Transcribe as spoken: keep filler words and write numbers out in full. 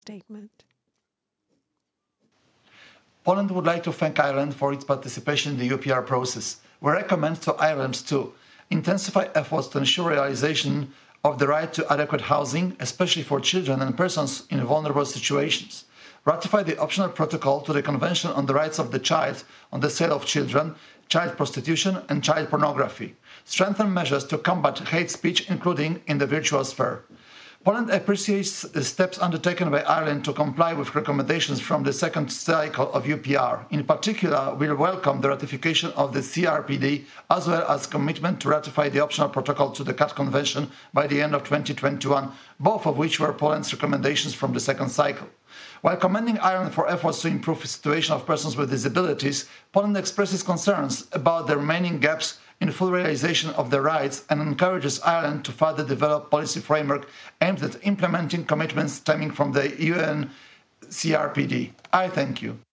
statement. Poland would like to thank Ireland for its participation in the U P R process. We recommend to Ireland to intensify efforts to ensure realization of the right to adequate housing, especially for children and persons in vulnerable situations. Ratify the optional protocol to the Convention on the Rights of the Child on the sale of children, child prostitution and child pornography. Strengthen measures to combat hate speech, including in the virtual sphere. Poland appreciates the steps undertaken by Ireland to comply with recommendations from the second cycle of U P R. In particular, we welcome the ratification of the C R P D, as well as commitment to ratify the optional protocol to the C A T Convention by the end of twenty twenty-one, both of which were Poland's recommendations from the second cycle. While commending Ireland for efforts to improve the situation of persons with disabilities, Poland expresses concerns about the remaining gaps in full realisation of their rights and encourages Ireland to further develop policy framework aimed at implementing commitments stemming from the U N C R P D. I thank you.